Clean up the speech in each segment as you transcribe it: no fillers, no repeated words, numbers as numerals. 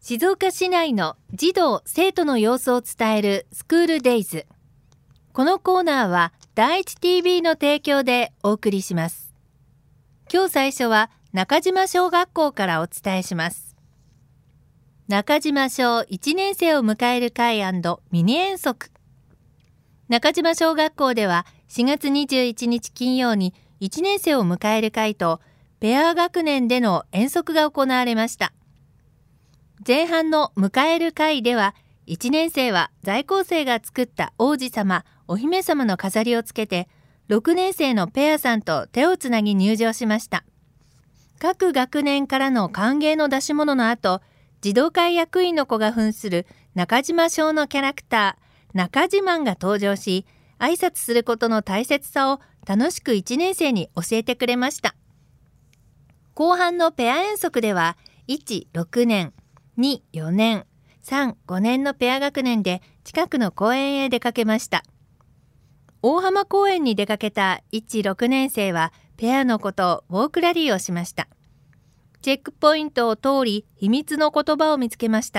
静岡市内の児童・生徒の様子を伝えるスクールデイズ。このコーナーは第一 TV の提供でお送りします。今日最初は中島小学校からお伝えします。中島小1年生を迎える会&ミニ遠足。中島小学校では4月21日金曜に1年生を迎える会とペア学年での遠足が行われました。前半の迎える会では1年生は在校生が作った王子様、お姫様の飾りをつけて6年生のペアさんと手をつなぎ入場しました。各学年からの歓迎の出し物の後、児童会役員の子が扮する中島小のキャラクター、中自慢が登場し、挨拶することの大切さを楽しく1年生に教えてくれました。後半のペア遠足では、1、6年、2、4年、3、5年のペア学年で近くの公園へ出かけました。大浜公園に出かけた1、6年生はペアの子とウォークラリーをしました。チェックポイントを通り秘密の言葉を見つけました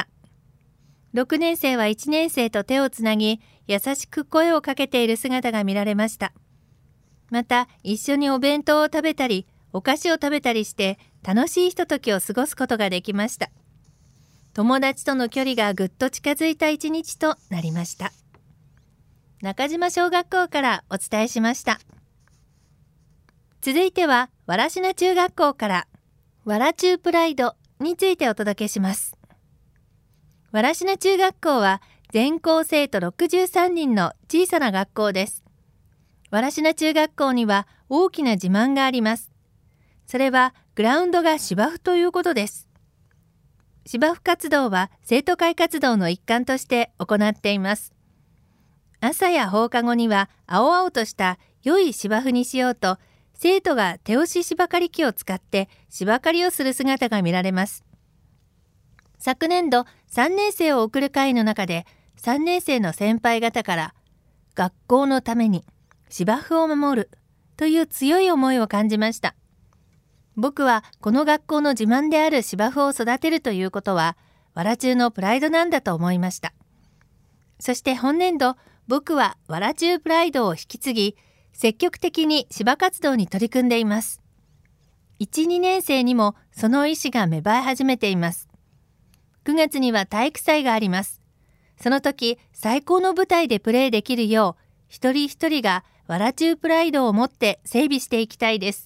。6年生は1年生と手をつなぎ、優しく声をかけている姿が見られました。また一緒にお弁当を食べたり、お菓子を食べたりして楽しいひとときを過ごすことができました。友達との距離がぐっと近づいた一日となりました。中島小学校からお伝えしました。続いては、藁科中学校から、わらちゅうプライドについてお届けします。藁科中学校は、全校生徒63人の小さな学校です。藁科中学校には大きな自慢があります。それは、グラウンドが芝生ということです。芝生活動は生徒会活動の一環として行っています。朝や放課後には青々とした良い芝生にしようと、生徒が手押し芝刈り機を使って芝刈りをする姿が見られます。昨年度3年生を送る会の中で、3年生の先輩方から学校のために芝生を守るという強い思いを感じました。僕はこの学校の自慢である芝生を育てるということは、わらちゅうのプライドなんだと思いました。そして本年度、僕はわらちゅうプライドを引き継ぎ、積極的に芝活動に取り組んでいます。1、2年生にもその意思が芽生え始めています。9月には体育祭があります。その時、最高の舞台でプレーできるよう、一人一人がわらちゅうプライドを持って整備していきたいです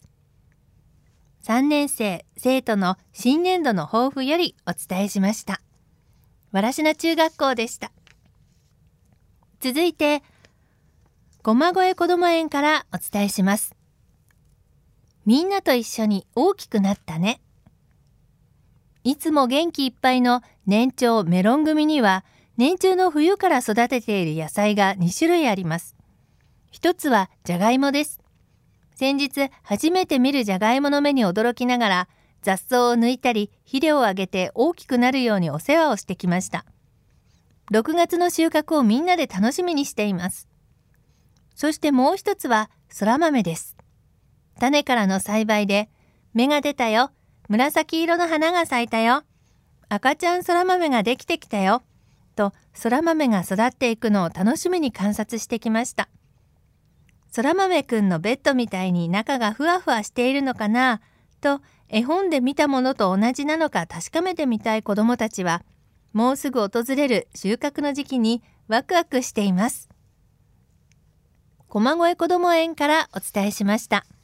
。3年生、生徒の新年度の抱負よりお伝えしました。藁科中学校でした。続いて、駒越こども園からお伝えします。みんなと一緒に大きくなったね。いつも元気いっぱいの年長メロン組には、年中の冬から育てている野菜が2種類あります。一つはじゃがいもです。先日初めて見るじゃがいもの芽に驚きながら、雑草を抜いたり肥料をあげて大きくなるようにお世話をしてきました。6月の収穫をみんなで楽しみにしています。そしてもう一つはそら豆です。種からの栽培で、芽が出たよ、紫色の花が咲いたよ、赤ちゃんそら豆ができてきたよ、とそら豆が育っていくのを楽しみに観察してきました。そら豆くんのベッドみたいに中がふわふわしているのかなと、絵本で見たものと同じなのか確かめてみたい子どもたちは、もうすぐ訪れる収穫の時期にワクワクしています。駒越こども園からお伝えしました。